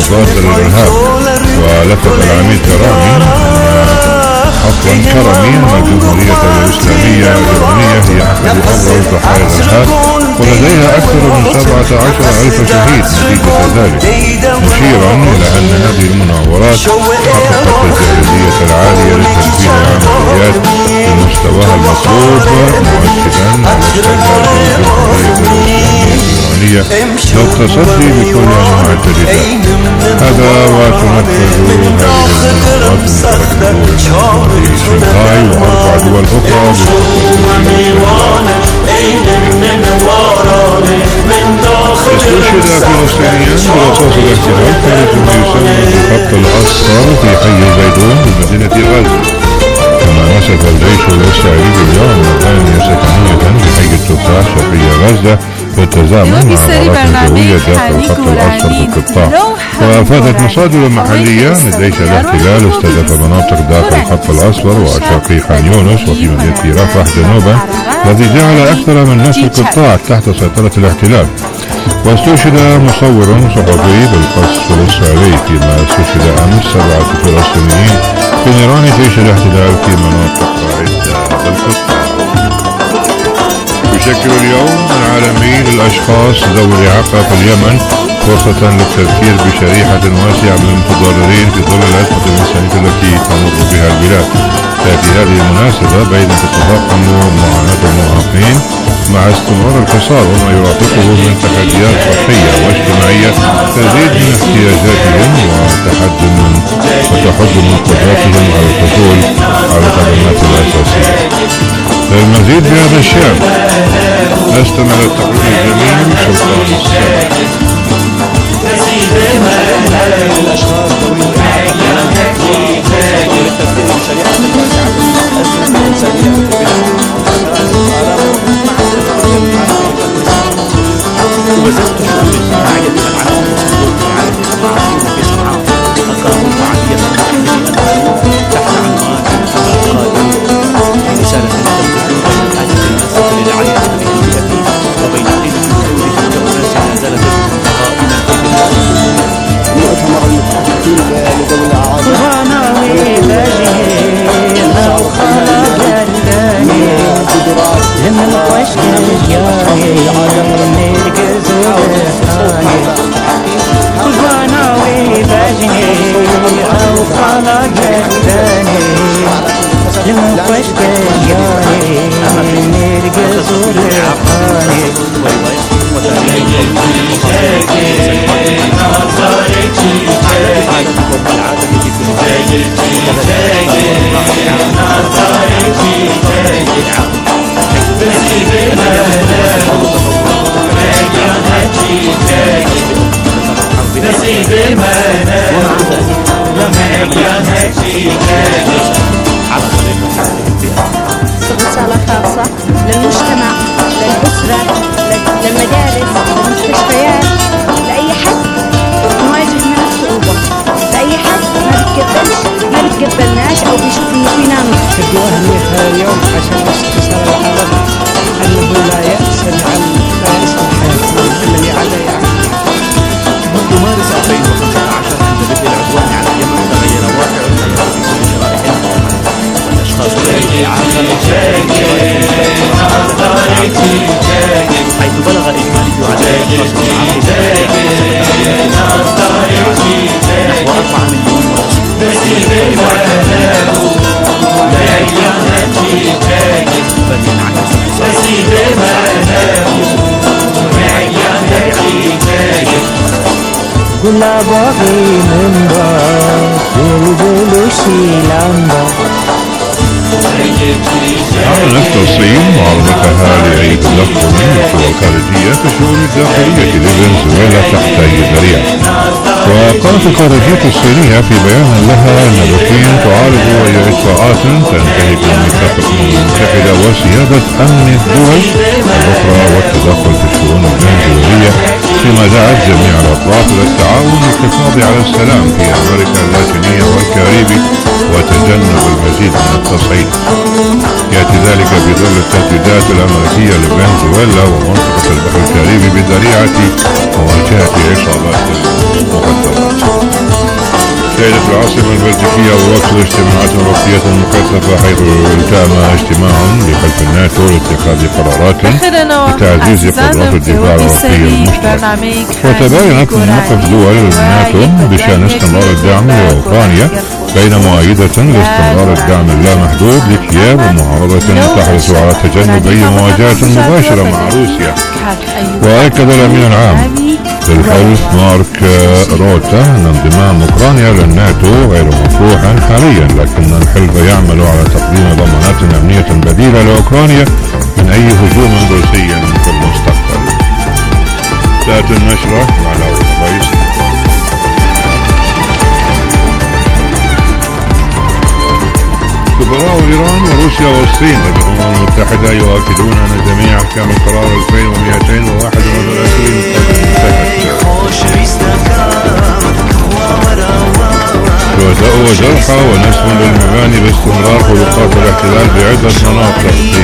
مضادة للإرهاب. ولفت العميد كرامي أن الجمهورية الإسلامية الإيرانية هي أحد أبرز ضحايا الإرهاب، ولديها أكثر من 17,000 شهيد نتيجة ذلك، مشيرا إلى أن هذه المناورات حققت الجاهزية العالية لتنفيذ العمليات بمستواها المطلوب، مؤكدا على استعداد الجمهورية الإسلامية الإيرانية للتصدي بكل أنواع التهديدات. هذا وتنفذ هذه المناورات من شنغهاي وأربع دول أخرى استشهد فلسطينيان برصاص الاحتلال خارج ما يسمى بالخط الأصفر في حي زيدون بمدينة غزة. كما نسف الجيش الإسرائيلي اليوم مباني سكنية في حي التفاح شرقي غزة بالتزامن مع عمليات جوية داخل الخط الأصفر في القطاع. وأفادت مصادر محلية أن جيش الاحتلال استهدف مناطق داخل الخط الأصفر وشرقي خان يونس وفي مدينة رفح جنوبا، الذي جعل أكثر من نصف القطاع تحت سيطرة الاحتلال. واستشهد مصور صحفي بالقصف الإسرائيلي، فيما استشهد أمس 7 فلسطينيين في نيران جيش الاحتلال في مناطق عدة بالقطاع. يشكل اليوم العالمي للأشخاص ذوي الإعاقة في اليمن فرصة للتذكير بشريحة واسعة من المتضررين في ظل الأزمة الإنسانية التي تمر بها البلاد. تأتي هذه المناسبة بين تتفاقم معاناة المعاقين مع استمرار الحصار وما يرافقه من تحديات صحية واجتماعية تزيد من احتياجاتهم وتحد من قدرتهم على الحصول على الخدمات الأساسية. للمزيد بهذا الشأن نستمع للتقرير الجميل سلطان السابق. الأشخاص ذوي الإعاقة وللتفكير بشريحة واسعة من الأزمة الإنسانية وزدت مع جديد العناوين والصدور في عالم المعاصي في صنعاء ألقاهم وعدية تحت عنوان القادم في رسالة تلتقي بين الحاجة المناسبة للعالية التكنولوجية وبين قيمة التكنولوجيا والناس لا زالت قائمة مؤتمر المتحدثين لذوي رسالة خاصة للمجتمع، للأسرة، للمدارس، للمستشفيات، لأي حد نواجه من الصعوبة، لأي حد ما بتقبلناش أو بيشوف إنه فينا نقص. بدي أهمية هذا اليوم عشان بس رسالة الحضر أنه لا يأس عن لا يسمع الحياة الذي عليه منذ مارس 2015 عند بدء العدوان على اليمن تغير واقع الحياة في كل شرائح المجتمع. الأشخاص ذوي الإعاقة حيث بلغ إجمالي عدد الأشخاص المعاقين نحو 4 مليون Gula bagi memba, bulu silamba. أعلنت الصين معارضتها لعيد الأضحى من القوى الخارجية في الشؤون الداخلية لفنزويلا تحت يد رياض. وقالت الخارجية الصينية في بيان لها أن بكين تعارض أي إجراءات تنتهي بالميثاق الأمم المتحدة وسيادة أمن الدول الأخرى والتدخل في الشؤون الفنزويلية، فيما دعت جميع الأطراف إلى التعاون للحفاظ على السلام في أمريكا اللاتينية والكاريبي وتجنب المزيد من التصعيد. يأتي ذلك في ظل التهديدات الأمريكية لفنزويلا ومنطقة البحر الكاريبي بذريعة مواجهة عصابات المخدرات. شهدت العاصمة البلجيكية وقت اجتماعات وقتية مكثفة، حيث التأم اجتماع بحلف الناتو لاتخاذ قرارات لتعزيز قدرات الدفاع الأوروبية المشتركة. وتباينت مواقف دول الناتو بشأن استمرار الدعم لأوكرانيا، بين مؤيدة لاستمرار الدعم اللامحدود لكييف ومعارضة تحرص على تجنب أي مواجهة مباشرة مع روسيا. وأكد الأمين العام للحلف مارك روتا أن انضمام أوكرانيا للناتو غير مطروحا حاليا، لكن الحلف يعمل على تقديم ضمانات أمنية بديلة لأوكرانيا من أي هجوم روسي في المستقبل. تأتي النشرة مع الرئيس. خبراء إيران وروسيا والصين لدى الأمم المتحدة يؤكدون أن جميع أحكام القرار 2231 قد انتهت. شهداء وجرحى ونسف للمباني باستمرار خروقات الاحتلال بعدة مناطق في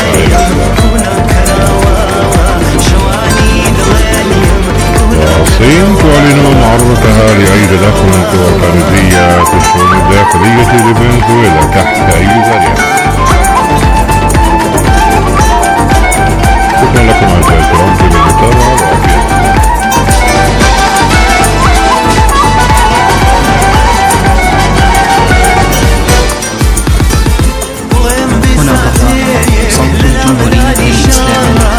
الصين تعلن معرضتها لأي تدخل من القوى الخارجية في الشؤون الداخلية لفنزويلا تحت أي ذريعة. شكرا لكم أعزائي الكرام في المتابعة وعافية. هنا صوت الجمهورية الإسلامية.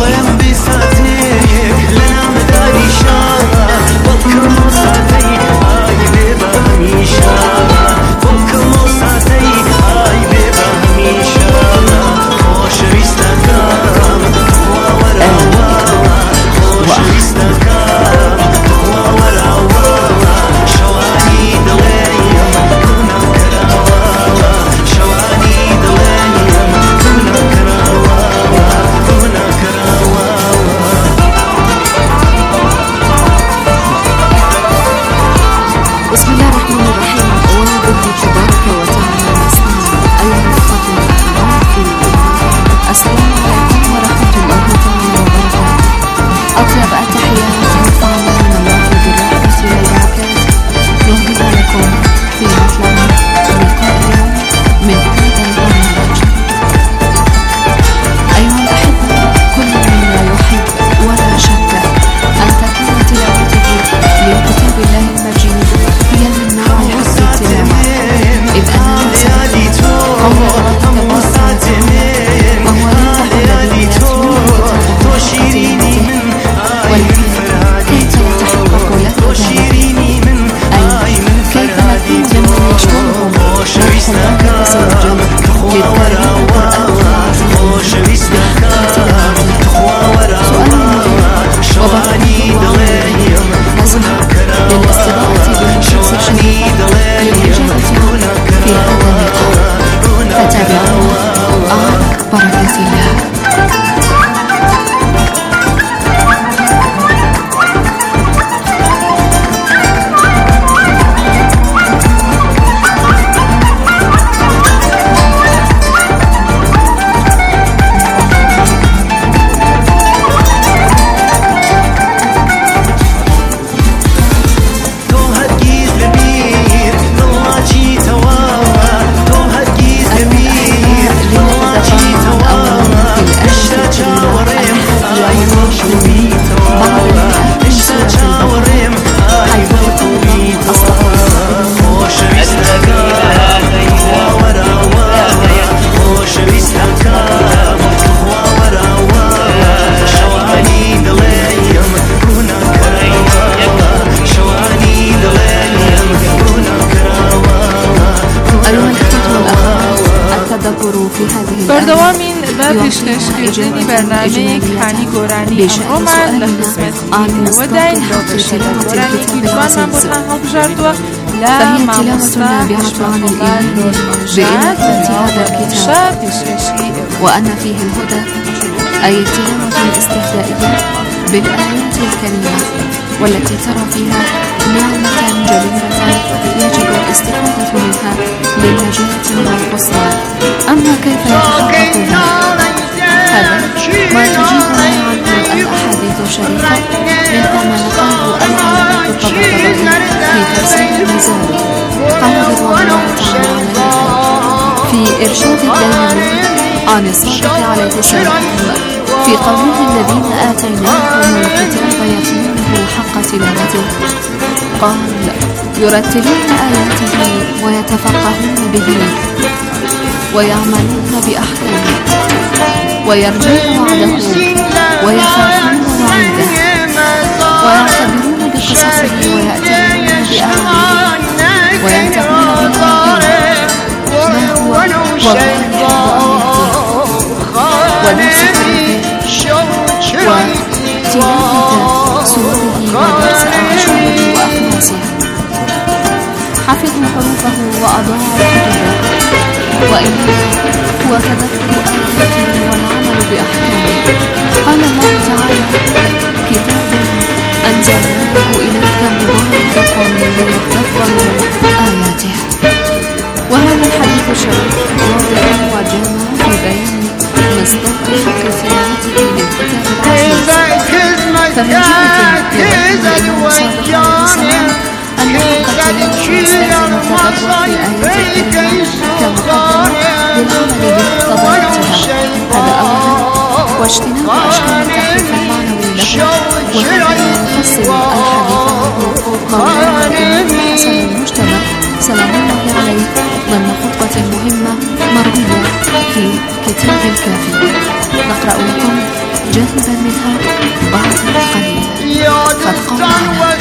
پیشکشکردنی برنامه کانی گۆرانی ئەمڕۆمان لە خزمەتی وەداین هاوکەشێتی گۆرانی میوانمان بۆ تەنها بژاردووە لە مامۆستا هشمەتوڵڵان ڕۆژنەژاد لە ناوەڕۆژە پێشکەشی وأن فيه الهدى أي التلاوة الاستهزائية بالآيات الكريمة والتي ترى فيها نعمة جليلة يجب الاستفادة منها للنجاة من الخسرى. أما كيف يتحقق هذا ما تجيبنا عنه الأحاديث الشريفة، منها ما نقله العلماء الطبراني في تفسير الميزان الإرشاد الدائم عن الصادق عليه السلام في قوله الذين آتيناهم الكتاب يتلونه حق تلاوته قال يرتلون آياته ويتفقهون به ويعملون بأحكامه ويرجون وعده ويخافون وعيده ويعتبرون بقصصه ويأتمرون بآياته وينتهون بنهيه ما هو والله ونفسه وتلاوة سوره ودرس أعشاره وأخلاصه حفظوا حروفه وأضاعوا كتبه وإنما هو تذكر آياته والعمل بأحكامه قال الله تعالى كتاب أنزلناه إليك مبارك ليدبروا آياته وهذا الحديث الشريف واضح وجامع في بيان مصداق حق تلاوته للكتاب العزيز فمن جهة يبين صادق عليه السلام أن حق التلاوة يستلزم التدبر في آيات الكريمة كمقدمة للعمل بمقتضياتها هذا أولا واجتناب أشكال التحريف المعنوي له وهذا يفصل الحديث عنه مولانا الإمام حسن المجتمع سلام الله عليه ضمن خطبة مهمة مروية في كتاب الكافي نقرأ لكم جانبا منها بعض قليل قد قال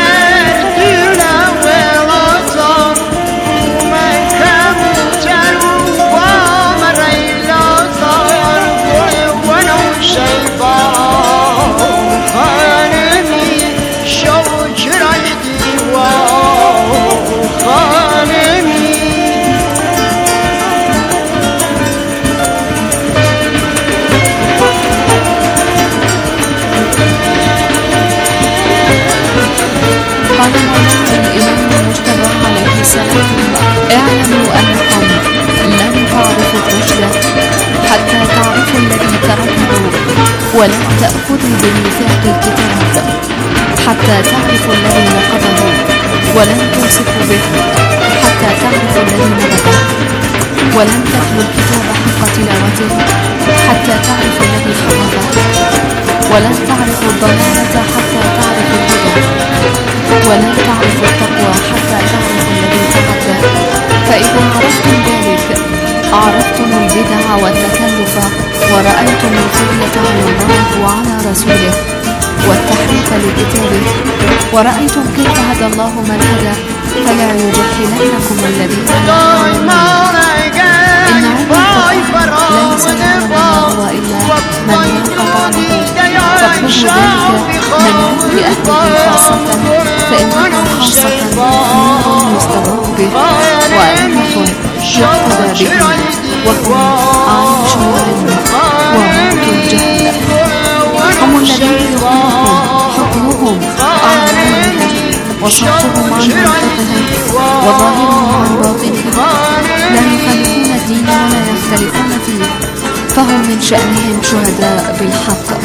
اعلموا أنكم لن تعرفوا الرشد حتى تعرفوا الذي تركه ولن تأخذوا بميثاق الكتاب حتى تعرفوا الذي نقضه ولن توثقوا به حتى تعرفوا الذي نبذه ولن تتلوا الكتاب حق تلاوته حتى تعرفوا الذي حفظه ولن تعرفوا الضلالة حتى تعرفوا الهدى ولن تعرفوا التقوى حتى تعرفوا الذي تغدى فإذا عرفتم ذلك عرفتم البدع والتكلف ورأيتم الخبية على الله وعلى رسوله والتحريف لكتابه ورأيتم كيف هدى الله من هدى فلا يجحلنكم الذين يعلمون إن علم القرآن ليس يعلم ما هو إلا من ينقطع له فاطلبوا ذلك من عند أهله خاصة فإنهم خاصة نور يستضاف به وأئمة يقتدى بهم وهم عايش العلم وموت الجهل هم الذين يخلقون حكمهم أعمالهم وصرفهم عن منطقهم وظاهرهم عن باطنهم لا يخالفون الدين ولا يختلفون فيه فهم من شأنهم شهداء بالحق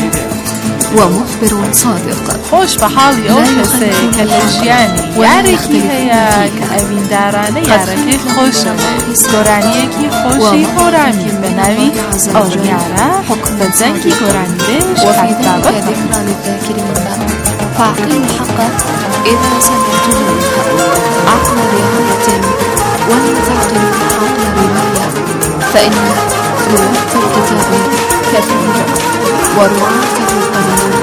ومخبر صادق خوش بحالی او کسی که لجیانی یاری کی هیا که اوین دارانه یارکی خوشم گرانی کی خوشی خورمی بنوی او یارا بزن کی گرانی بش حتی بطن ذكرى للذاكرين فاعقلوا الحق إذا سمعتموه عقل رعاية ولا تعقلوا عقل رواية فإن رواة الكتاب كثير ورعاته قليل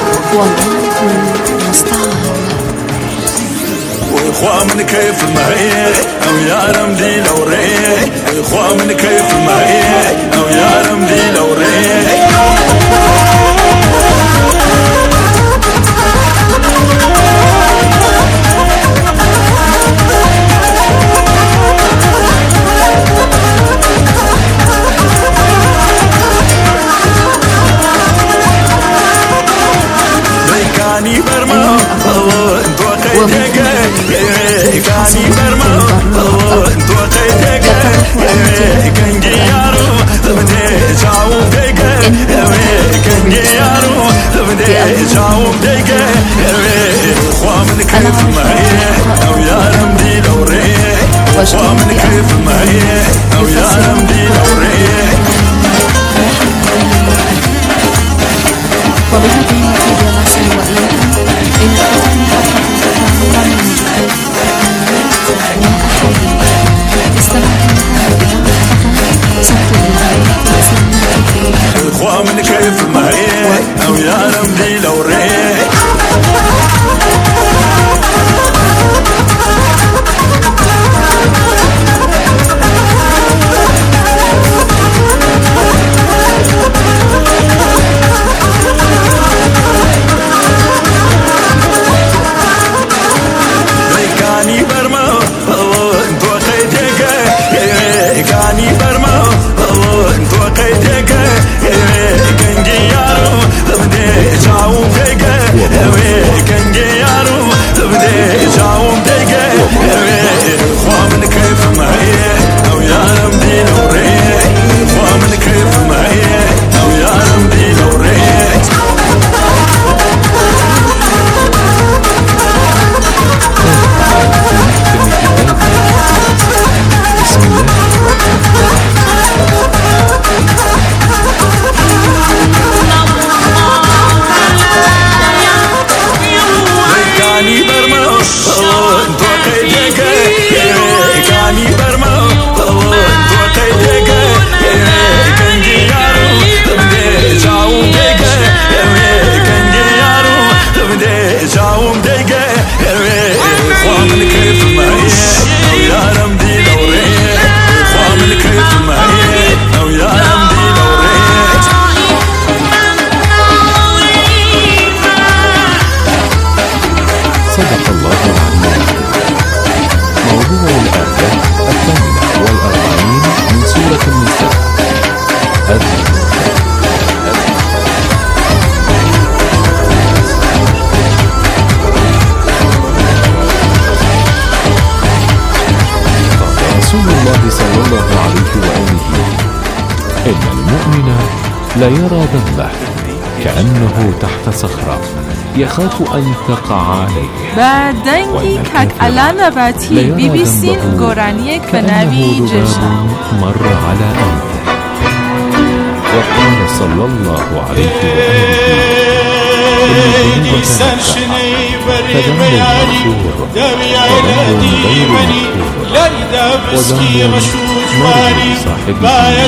والله المستعان وإخوة من كيف المهيئ أو يا رمدي لو ريح وإخوة من كيف المهيئ أو يا رمدي لو ريح كاني برما انت وقيتك كاني برما انت وقيتك كان جيارو تبدي شاوفك كان جيارو تبدي شاوفك خوامن كيف معي او يا رمدي لو ريح خوامن كيف معي او يا رمدي لا يرى ذنبه، كأنه تحت صخرة يخاف أن تقع عليه. بعدين كاك ألانا باتي بي بي سين گۆرانیەک بە ناوی جێژن مر على أنفه وقال صلى الله عليه وآله إن الذنوب فذنب مغفور وذنب غير مغفور وذنب مرضي صاحبه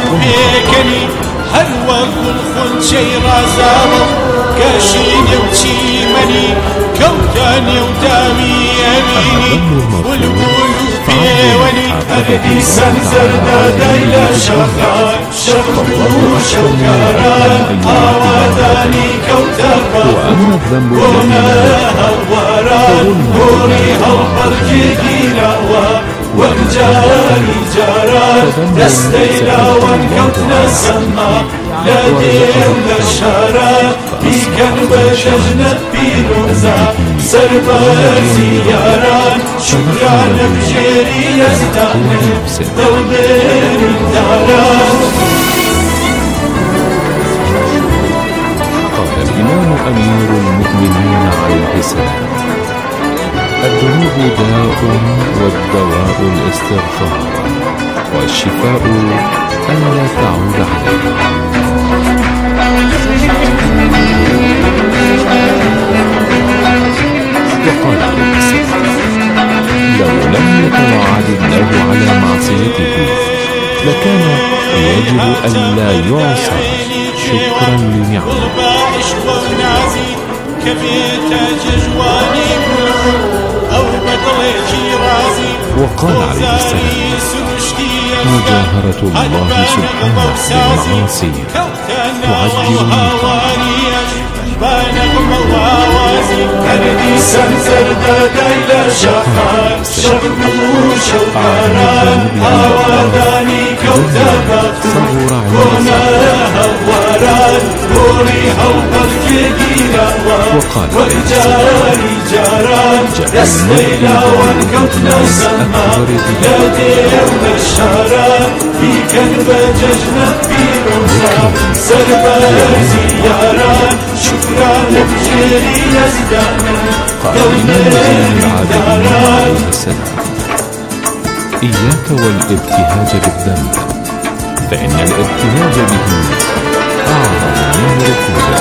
هر وەکو خونچەی ڕازاوە گەشینێ و چیمەنی کەوتانێ و داوی ئەمینی بولبول و پێوەنی هەردی سەر زەردەدەی لە شەخار شەق و شەوکاران ئاوادانی کەوتە بۆمە هەڵواران گۆڕی هەڵبەڵکی گیراوە وەک جاری جاران دەستەی لاوان کەوتنە سەما لە دێو لە شاران بیکەن بە ژەژنە پیرۆزە سەربەرزی یاران شوکران لە بژێری یەزدانێ دڵبێری داران. قال الإمام أمير المؤمنين عليه السلام: الذنوب داء والدواء الاستغفار والشفاء ألا تعود عليها. وقال عليه السلام: لو لم يتوعد الله على معصيته لكان يجب ألا يعصى شكرا لنعمه. وقال عليه السلام: مجاهرة الله سبحانه بالمعاصي تعجل النقم. هەردی سەرزەردەدەی لە شەخار شەق و شەوکاران ئاوادانی کەوتە بەخور بۆمە هەڵواران گۆڕی هەڵبەڵکی گیراوە وەک جاری جاران دەستەی لاوان کەوتنە سەما لە دێو لە شاران بیکەن بە جەژنە پیرۆزە سەربەرزی یاران شکران لە بژێری یەزدانێ دڵبێری داران. إياك والابتهاج بالذنب، فإن الابتهاج به أعظم من ركوبه.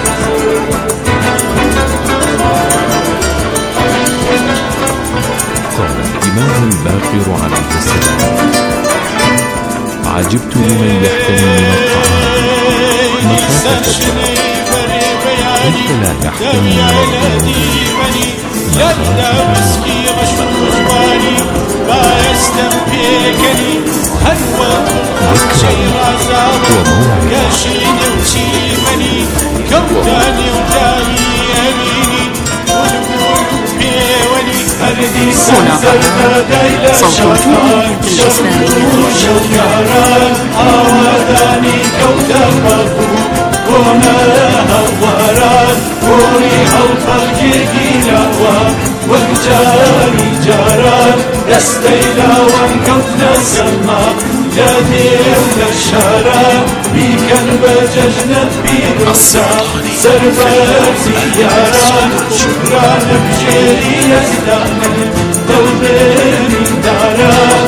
قال الإمام الباقر عليه السلام: عجبت لمن يحتمي من الطعام مخافة كيف لا يحتمي من الذنوب وەکجاری جاران دەستەی لاوان کەوتنە سەما لە دێو لە شاران بیکەن بە جەژنە پیرۆزە سەربەرزی یاران شکران لە بژێری یەزدانێ دڵبێری داران.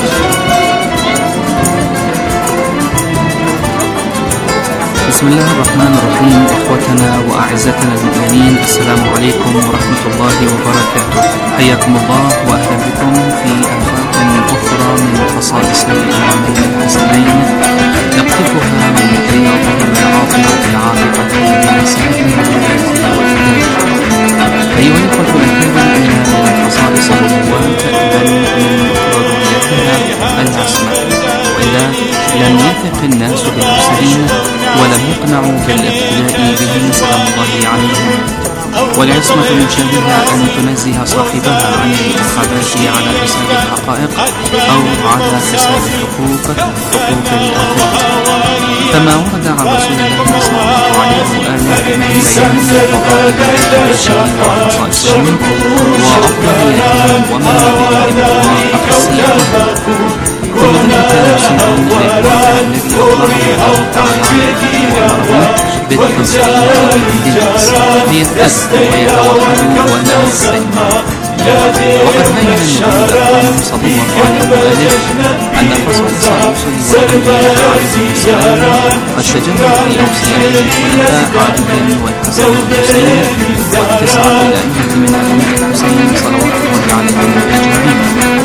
بسم الله الرحمن الرحيم. إخوتنا وأعزتنا المؤمنين، السلام عليكم ورحمة الله وبركاته. حياكم الله وأهلا بكم في أنفاق أخرى من خصائص الإمامين الحسنين نقطفها من رياض العاطرة العالقة بمساء الولاية والإنجاز. أيها الإخوة الكرام، إن من خصائص النبوات بل من مفرداتها العصمة، وإلا لم يثق الناس بالمرسلين ولم يقنعوا بالاقتداء بهم سلام الله عليهم. والعصمة من شأنها أن تنزه صاحبها عن الانتخابات على حساب الحقائق أو على حساب حقوق الآخرين، كما ورد عن رسول الله صلى الله عليه وآله من بيان فضائل وخصائصهم وأفضلياتهم ومناقبهم وأخصائهم. كل ذلك يشير إلى الذي أطلقه الله تعالى ليتأذوا ويتوحدوا ونفسهم. وقد بين النبي صلى الله عليه وآله أن خصائص الرسل والأنبياء عليهم السلام قد تجمعت في أوصياء الخلفاء علي والحسن والحسين والتسعة الأئمة من أبناء الحسين صلوات الله عليهم أجمعين.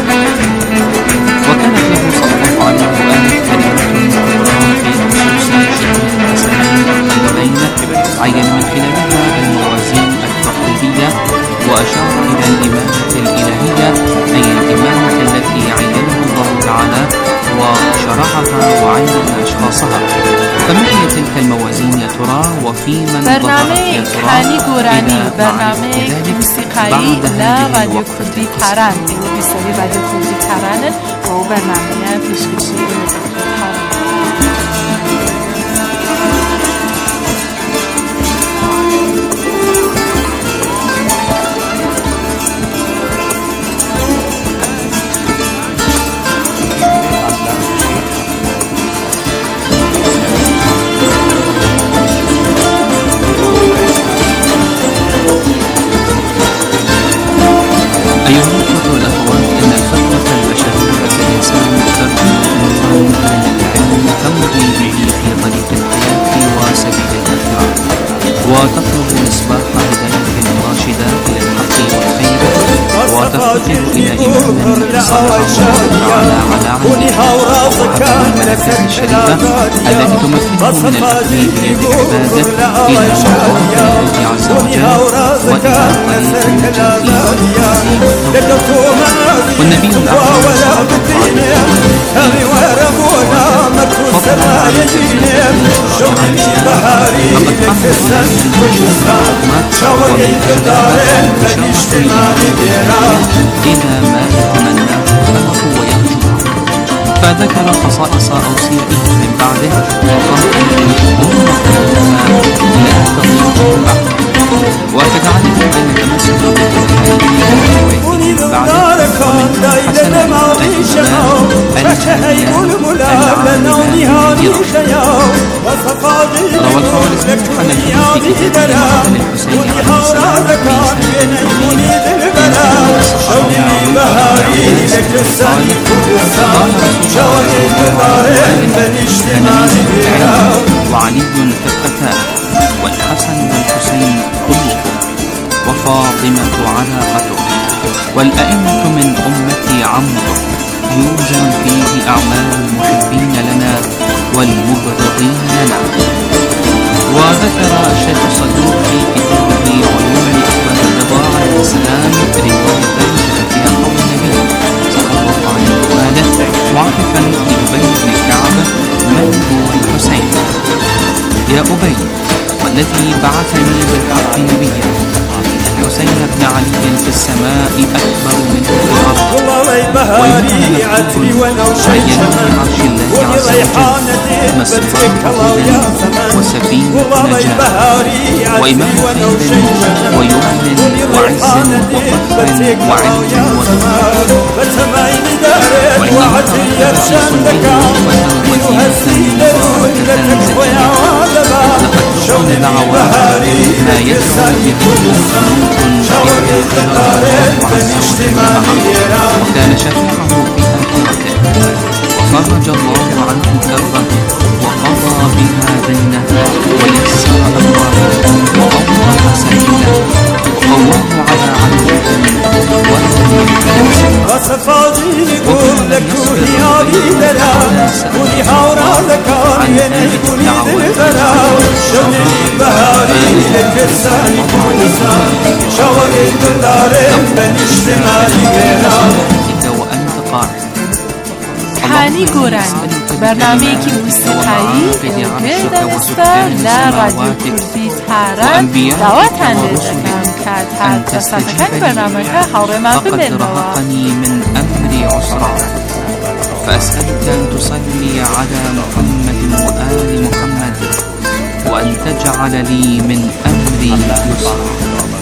وكانت له صلى الله عليه وآله كلمة مباركة في خصوص جميع الحسنين اللذين عين من خلالها الموازين التقليدية، وأشار إلى الإمامة الإلهية أي الإمامة التي عينها الله تعالى وشرعها وعين أشخاصها. فما هي تلك الموازين يا ترى، وفي من ظهرت يا ترى إلى برنامج موسيقي لا راديو كردي تهران بسبب راديو كردي تهران و برنامج پیشکشی وتطلب مصباح هداية راشدة إلى الحق والخير، وتفتقر إلى إمام صلى الله تعالى على عهده وحفظ الملكة الشريفة التي تمكنه من الأخذ بيد عباده إلى الله عز وجل وإلى طريق النجاة والنبي الأعظم صلى الله عليه وسلم فضل على سبيل إلى ما يتمناه فهو يرجو. فذكر خصائص أوصيائه من بعده وقال إنهما لا تضيع بعد، وكذلك بين التمسك بالرواية من بعده ومن حسن روى الخوارزمي الحنفي في كتابه عن الحسين عليه السلام في سنة وعلي كالفتان والحسن والحسين كلهم وفاطمة علاقته والأئمة من أمتي عمرو يوزن فيه أعمال المحبين لنا والمبغضين لنا. وذكر الشيخ الصدوق في كتابه علوم الأخبار الرضا عليه السلام رواية فيها قول النبي صلى الله عليه وآله معرفا لأبي بن كعب من هو الحسين: يا أبي والذي بعثني بالحق نبيا الحسين بن علي في السماء أكبر منه في الأرض، وإنه مكتوب عينه عرش الله عز وجل مصباح هدى وسفينة نجاة وإمام خير ويمن وعز وفخر وعلم وجمال، وإنه خصوص به وسيلة مباركة لقد تكون دعوات ما يدعو به وكان شفيعه في آخرته وفرج الله عنه كربه وقضى بها دينه ويسر أمره وأوضح سبيله وقواه على عدوه حانی گورانی برنامه‌ای موسیقایی گردنسته لرادیو کردی تهران دعوتان دادم که هر قسمت برنامه حول ما فقد رهقني من أمري عسرا، فأسألك أن تصلي على محمد وآل محمد وأن تجعل لي من أمري يسرا.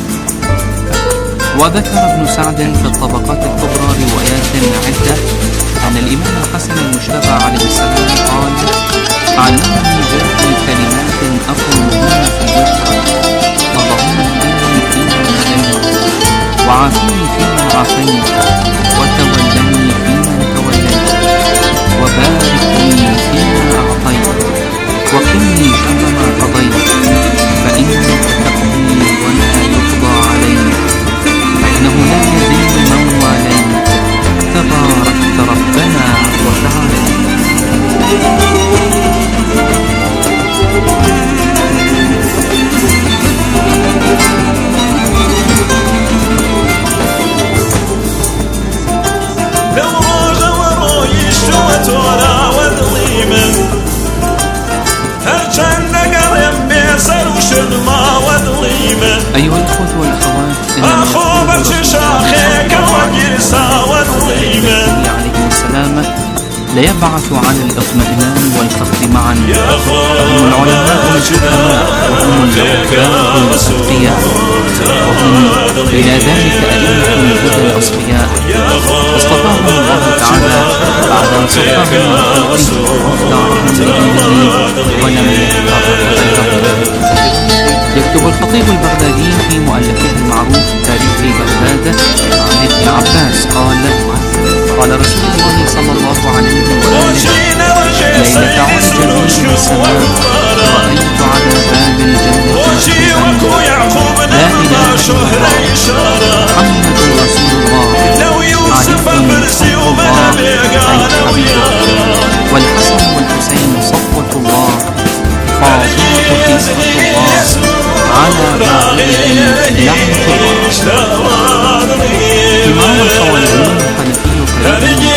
وذكر ابن سعد في الطبقات الكبرى روايات عدة أن الإمام الحسن المجتبى عليه السلام قال: علمني جدي عافيت وتولني فيمن توليت وبارك لي فيما أعطيت وقني شر ما قضيت فإنك تقضي ولا يقضى عليك فإنه لا يذل من واليت تباركت ربنا وتعاليت. أيها الأخوة والأخوات، عليكم السلامة لا يبعث على الاطمئنان والفقد معا. هم العلماء والحكماء وهم الأوفياء والأتقياء وهم إلى ذلك أئمة الهدى الأصفياء اصطفاهم الله تعالى بعد أن صفاهم من خلقه واختارهم بدينه ولم يختار غيره. يكتب الخطيب البغدادي في مؤلفه المعروف تاريخ بغداد عن ابن عباس قال رسول الله صلى الله عليه وسلم: ليلة عرج بي إلى السماء رأيت على باب الجنة مكتوبا: لا إله إلا الله محمد رسول الله علي حق الله أي حبيبه والحسن والحسين صفوة الله فاطمة صفوة الله على بعضهم لعنة الله. إمام الخوارزمي الحنفي قريب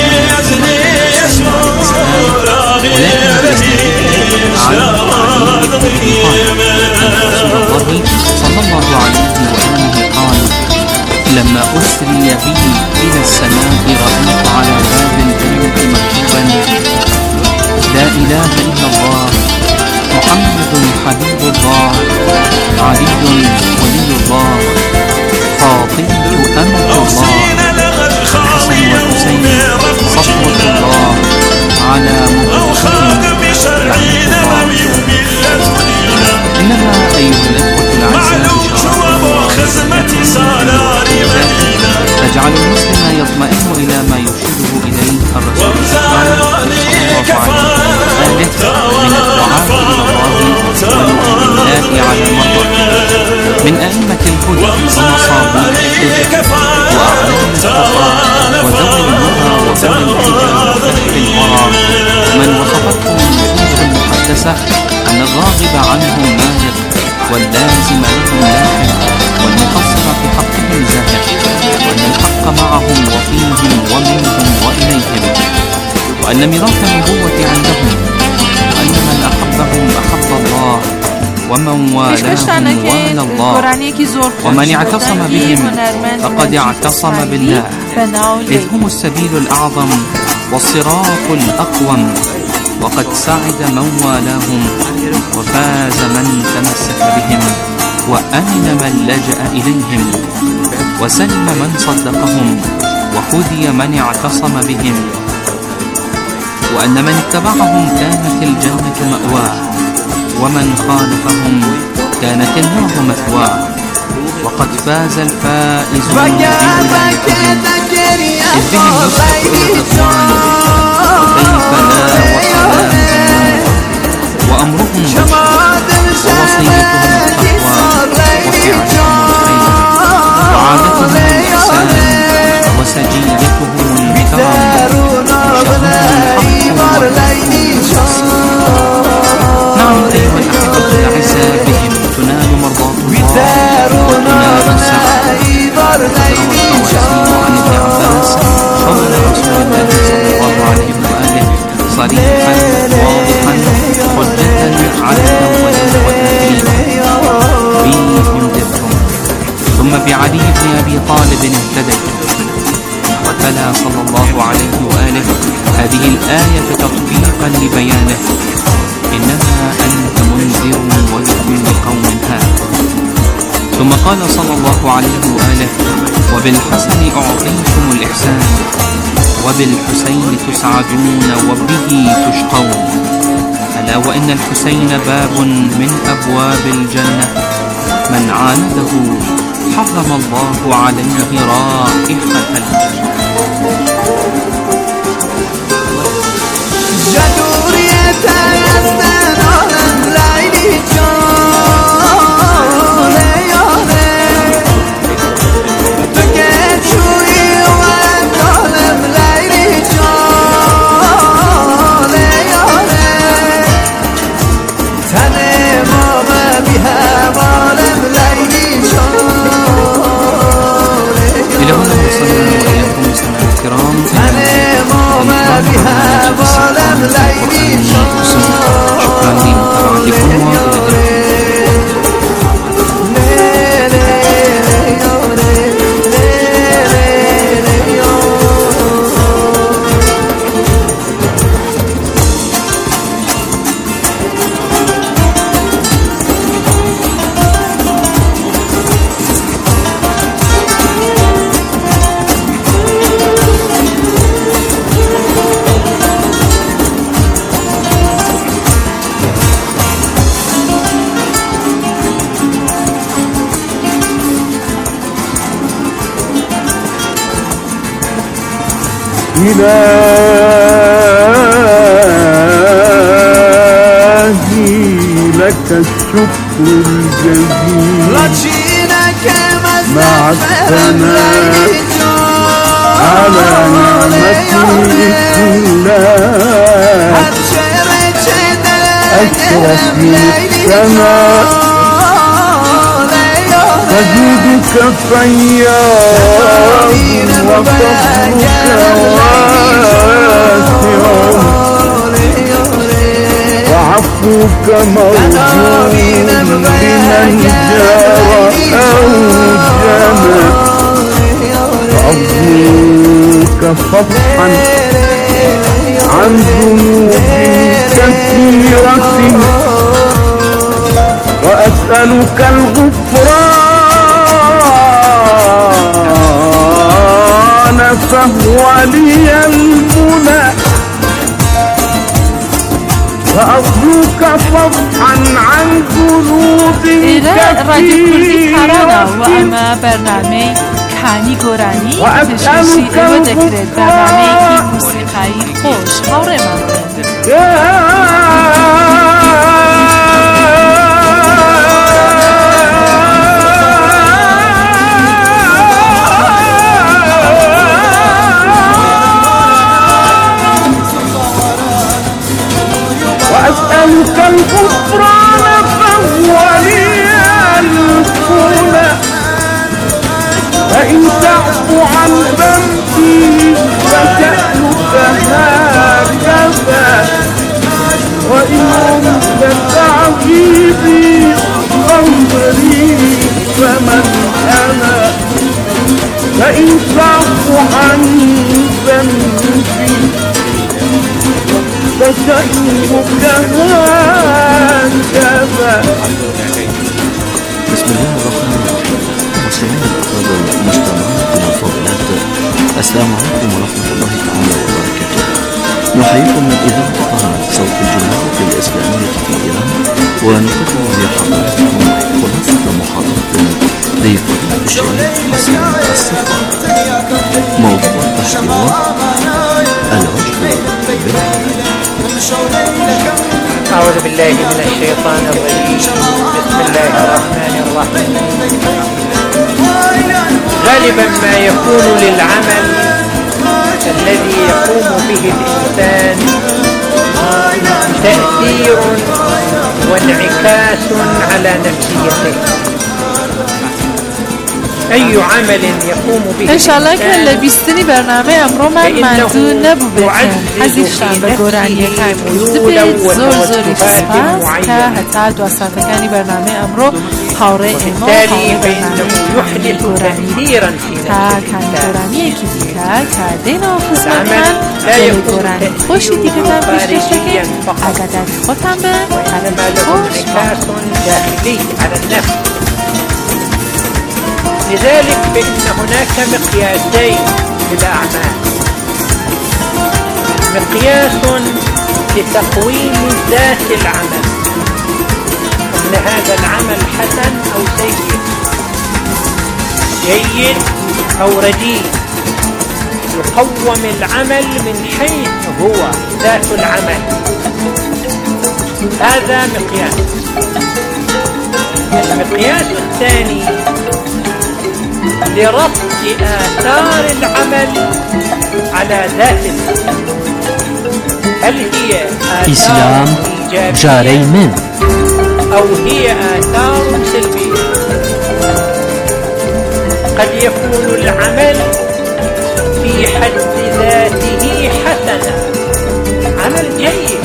ولكن صلى الله عليه وآله قال: لما أسري بي إلى السماء رأيت على باب الجنة مكتوبا: لا إله إلا الله محمد حبيب الله علي ولي الله فاطمة أمة الله الحسن والحسين صفوة الله على مبتغاهم إنها أيها الأخوة الأعزاء تجعل المسلم يطمئن إلى ما يرشده إليه الرسول صلى الله عليه وآله من الدعاء إلى الله والإله على المرضى من أئمة الهدى ومصابيح الهدى وأعلام التقى وذوي النهى وذوي الحجى وفتح الورى من وصفتهم النصوص المقدسة أن الراغب عنهم ماهر واللازم لهم لاحق والمقصر في حقهم زاهق وأن الحق معهم وفيهم ومنهم وإليهم وأن ميراث النبوة عندهم وأن من أحبهم أحب الله ومن والاهم والى الله ومن اعتصم بهم فقد اعتصم بالله إذ هم السبيل الأعظم والصراط الأقوم وقد سعد من والاهم وفاز من تمسك بهم وأمن من لجأ إليهم وسلم من صدقهم وهدي من اعتصم بهم وأن من اتبعهم كانت الجنة مأواه ومن خالفهم كانت النار مثواه وقد فاز الفائزون بولايتهم إذ بهم يسبق الرضوان وكيف لا وسلام وأمرهم ووصيتهم التقوى وفعلهم الخير وعادتهم الإحسان وسجيتهم الكرم شهرهم الحق نعم أيها الأحبة الأعزاء بهم تنال مرضاة الله وتنال السعادة. روى الخوارزمي عن ابن عباس قول رسول الله صلى الله عليه وآله صريحا واضحا حجة على الأولين والآخرين: بي انذرتم ثم بعلي بن أبي طالب اهتديتم. وتلا صلى الله عليه وآله هذه الآية تطبيقا لبيانه: إنما أنت منذر ولكل قوم هاد. ثم قال صلى الله عليه وآله: وبالحسن أعطيتم الإحسان وبالحسين تسعدون وبه تشقون. ألا وإن الحسين باب من أبواب الجنة من عانده حرم الله عليه رائحة الجنة. إلى هنا وصلنا وإياكم مستمعي الكرام شكرا لمتابعتكم وإلى إلهي لك الشكر الجزيل مع الثناء على نعمة الإسلام أشرف من السماء فجودك فياض وفضلك واسع وعفوك موجود لمن جار أو جنى فأرجوك صفحا عن ذنوب كثيرة وأسألك الغفران فهو لي المنى وأرجوك صفحا عن ذنوب كثيرة وأما برنامج کانی گۆرانی پێشکەشی ئێوە دەکرێت بەرنامەیەکی موسیقایی خۆش هاوڕێمان وأسألك الغفران فهو لي المنى فإن تعفو عن ذنبي فشأنك هكذا وإن رمت تعذيبي أمري فمن أنا فإن تعفو عن ذنبي فشأنك هكذا. بسم الله الرحمن الرحيم. مستمعينا الأفاضل مستمعاتنا الفاضلات، السلام عليكم ورحمة الله تعالى وبركاته. نحييكم من إذاعة قناة صوت الجمهورية الإسلامية في إيران، ونقدم لحضراتكم خلاصة محاضرة لفضيلة الشيخ حسن الصفار. موضوع الحوار الوجه بالحياة. أعوذ بالله من الشيطان الرجيم. بسم الله الرحمن الرحيم. غالبا ما يكون للعمل الذي يقوم به الإنسان تأثير وانعكاس على نفسيته. أي عمل يقوم به إن شاء الله كان لبستني برنامج أمرومان منظور نبو بكن حزيشان بقرانية كان دبيت زور زوري سپاس که حتی دو ساعتكاني برنامج أمرو حوره إمو حوره برنامج قرانية كان قرانية كديكا كدينا خزمتان جلي قراني خوشي ديكتان بشتشكي اگدر خودتان به خوش داخلي على النفس. لذلك فإن هناك مقياسين للأعمال: مقياس لتقويم ذات العمل، أن هذا العمل حسن أو سيء، جيد أو رديء، يقوم العمل من حيث هو ذات العمل. هذا مقياس. المقياس الثاني لربط آثار العمل على ذاته، هل هي آثار إيجابية من أو هي آثار سلبية. قد يكون العمل في حد ذاته حسنا، عمل جيد،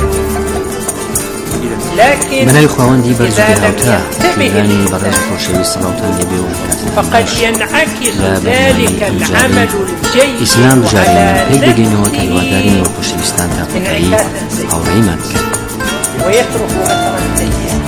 لكن من الخواندي برزقها يعني برز خوشي صلاة النبي فقد ينعكس ذلك العمل الجيد إسلام جاري من بيجينه كيوادارين وخوشي استان تقطعي أو ريمك ويترك أثرا سيئا.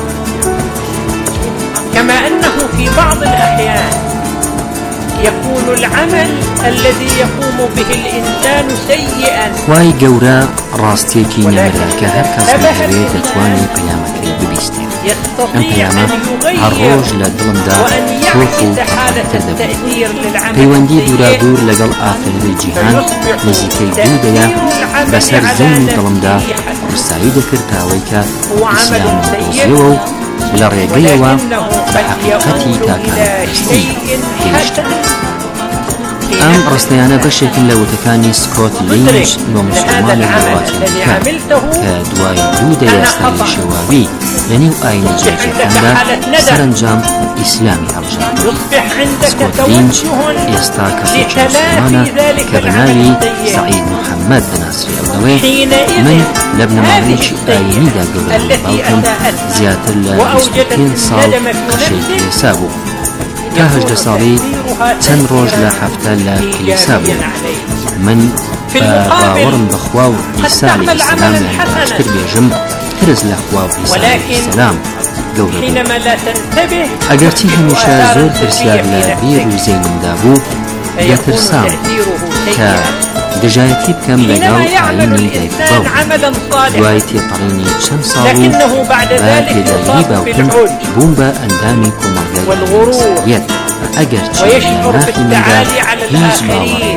كما أنه في بعض الأحيان يكون العمل الذي يقوم به الإنسان سيئا. واي جورا راستيكي نمرك هكذا بجري تتواني قيامك ببيستي أم قيامة هالروج لدلم دا روحو تردبو بيواندي دورا دور لقل آخر الجيهان نزيكي دوديا بسر زين دلم دا مستعيد كرتاويك إسلام دوزيو لريقيوا بحقيقتي تاكان رستي هيشتا أم رستيانا بشكل لو تكاني سكوت لينج ومسلمان الواتي كان كدواي دودة يستري شوابي لنيو آين جيجي كندا سرنجام إسلامي أرجان سكوت لينج يستاك في مسلمانا كبناوي سعيد محمد بناصري أولوي من لبن ماريش آيني دا قبل بالكم زيادة ل 20 صال كشيك يسابو كهجد صالي چەند ڕۆژ لە هەفتە لە کلیسا بوو. من باوەڕم بە خوا و ئیسای ئیسلام لە باشتر بێژم ترس لە خوا و ئیسای ئیسلام گەورە بوو. ئەگەرچی هەمیشە زۆر پرسیار لە بیر و زەینمدا بوو دەترسام کە دژایەتی بکەم لەگەڵ ئاینی دایک باوک. دوای تێپەڕینی چەند ساڵ و بە پێداگیری باوکم بووم بە ئەندامی کۆمەڵگەی سەریەت. ئەگەر چی ناخی مندا هیچ باوەڕێ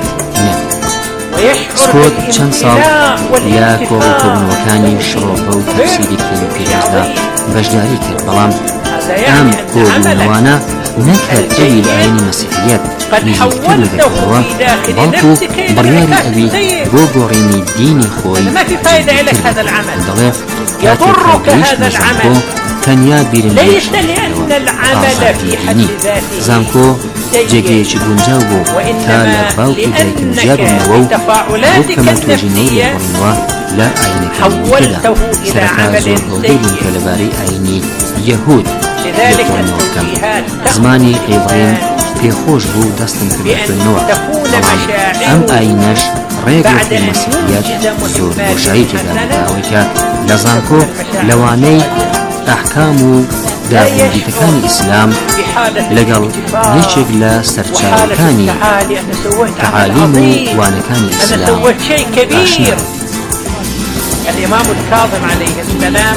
سکۆت چەند ساڵ لە کۆڕکردنەوەکانی شڕۆبە و تەفسیری کتێبی پێرێزدا بەشداری کرد، بەڵام ئەم کۆبوونەوانە نەکرد ئەوی لە ئاینی مەسیحیەت نزیکتر لەگەڵەوە، بەڵکو بڕیاری ئەوی بۆ گۆڕینی دینی خۆی دەڵێ کاتێک ڕۆگەیشت لە زانکۆ تەنیا بیرندەیەکی ئازادی دینی. زانکۆ جێگەیەکی گونجاو بوو تا لە باوکی دایکم جیابمەوە و بۆ بکەمە توێژینەوە لێبڕینەوە لە ئاینەکانیکەدا. سەرەتا زۆر هەڵدەی بووم کە لەبارەی ئاینی یەهود لێبڕینەوە بکەم. زمانی عیبڕیم پێخۆش بوو دەستم کرد بە خوێندنەوە، بەڵام ئەم ئاینەش ڕێگەی مەسیحیەت زۆر بۆشایی تێدا بووەوەی کە لە زانکۆ لەوانەی ئەحکام و دابوونیتەکانی ئیسلام لەگەڵ یەکێک لە سەرچاوەکانی تەعالیم و وانەکانی ئیسلام ئاشنا. الإمام الكاظم عليه السلام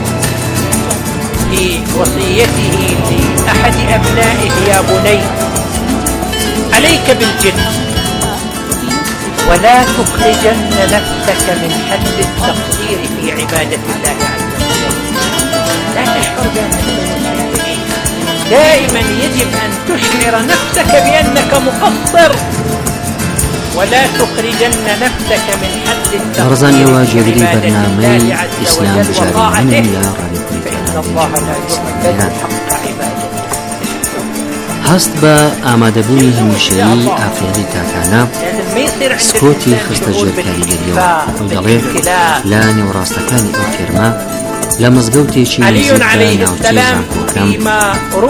في وصيته لأحد أبنائه: يا بني عليك بالجد ولا تخرجن نفسك من حد التقصير في عبادة الله عز وجل. لا تشعر بأنك مقصر، دائما يجب أن تشعر نفسك بأنك مقصر، ولا تخرجن نفسك من حد التقصير في عبادة الله عز وجل وطاعته، فإن الله لا يحب حق عباده. هەست بە ئامادەبوونی هەمیشەیی ئافرێنی تاکانە سکۆتی خستە ژێر کاریگەریەوە و دەڵێت لە نێوڕاستەکانی ئەو تێرمە لە مزگەوتێکی نزیکە ناوچەی زانکۆکەم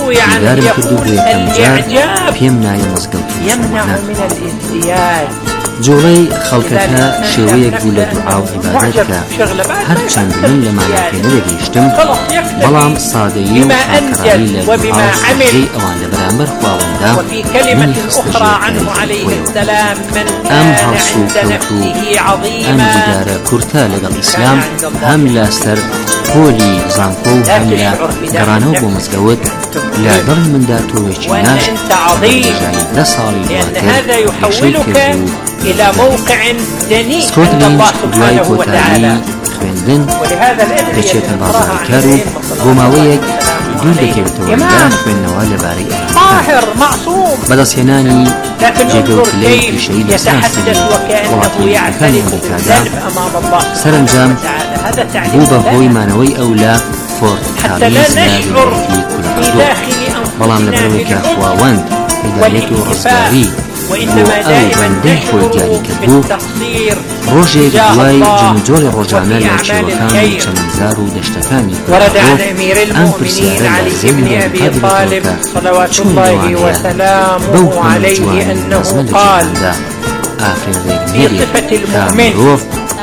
دیدارم کردو بۆ یەکەم جار پێم نایە مەزگەوتی جۆڵەی خەڵکەکە شێوەیەک بوو لە دوعا و عیبادەتکە هەرچەند من لە ماناکێ نەگەیشتم بەڵام سادەیی و خاکەڕایی لە دوعا و سەجدەی ئەوان لە بەرامبەر خواوەندا منی خستە ئەم هەڵسو و کەوت و ئەم جدارە کورتە لەگەڵ ئیسلام هەم لە سەر پۆلی زانکۆ و هەم لە گەڕانەوە بۆ مزگەوت لە دڵی مندا تۆوێکی ناش بەژانی 10 ساڵی دواتر إلى موقع دنيء عند الله سبحانه وتعالى خوێندن دەچێتە بازاڕیکار و بۆماوەیەک دوور دەکەوێتەوە لە خوێندنەوە لەبارەی بەدەستهێنانی جێگەوتلەی پیشەیی لە سەرانسەری وڵاتیەکانی ئەمریکادا سەرنجام بوو بە هۆی مانەوەی ئەو لە فۆرتالیز لە ویلایەتی کولۆرادۆ بەڵام لەبەرەوەی خواوەند هیدایەت و ڕزگاری بۆ ئەو بەندەی خۆی دیاری کردبوو ڕۆژێک دوای جنجۆڵی ڕۆژانە لە چێوەکان و چەمەنزار و دەشتەکانی کولۆرادۆ ئەم پرسیارە لە زەوی نەبقادرێتەوە چۆن لەوانەیە بەو هەموو جوانی نازمە لە جیهاندا ئافرێنێک نێرێت تا مرۆڤ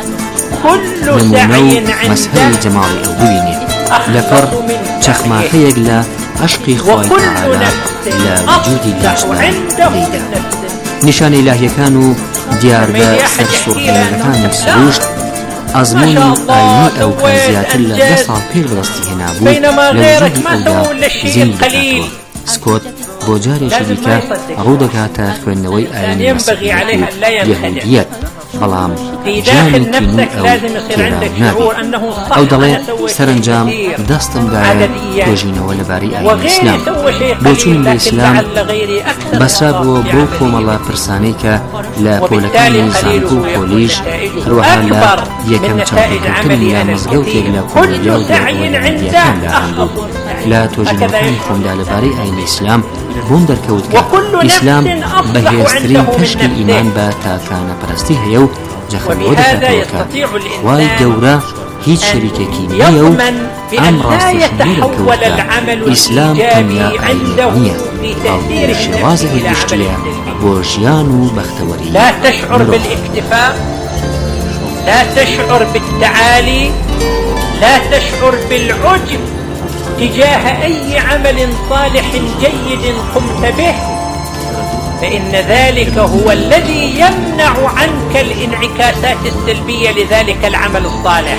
نمونە و مەسهەری جەماڵی ئەو ببینێت لەپەڕ چەخماقەیەک لە عشقی خۆی تەعالا لە وجودی لاشدا لێدا نیشانەی ئیلاهیەکان و دیار بە سەر سوڕهێنەرەکانی سروشت ئەزموونی ئاینی ئەو کە زیاتر لە 10 ساڵ پێش بەدەستی هێنابوو لە وجودی ئەودا زیندی دەکاتەوە سکۆت بۆ جارێکی دیکە ڕوو دەکاتە خوێندنەوەی ئاینی مەسیحیەت و یەهودیەت بەڵام جیانی تینی ئەو تێرا نابێت ئەو دەڵێ سەرنجام دەستم دایە توێژینەوە لەبارەی ئاینی ئیسلام بۆچوون لە ئیسلام بەسرا بووە بۆ کۆمەڵە پرسانەی کە لە پۆلەکانی زانکۆ و پۆلیش هەروەها لە یەکەم چاوپێکەوتن لە مزگەوتێک لە کۆمەلیا و دەوڵەتیەکان داهاتبوو لە توێژینەوەکانی خۆمدا لەبارەی ئاینی ئیسلام بۆم دەرکەوت کە ئیسلام بەهێزترین تەشتی ئیمان بە تاکانە پەرستی هەیە و جەخەوە دەکاتەوە کە خوای گەورە هیچ شەریکێکی نییە و ئەم ڕاستیش دەرکەوت کە ئیسلام تەنیا ئاینێک نییە بەڵکو شێوازێکی گشتیە بۆ ژیان و بەختەوەری بالاكتفاء لا تشعر بالتعالي لا تشعر بالعجب تجاه أي عمل صالح جيد قمت به فإن ذلك هو الذي يمنع عنك الانعكاسات السلبية لذلك العمل الصالح.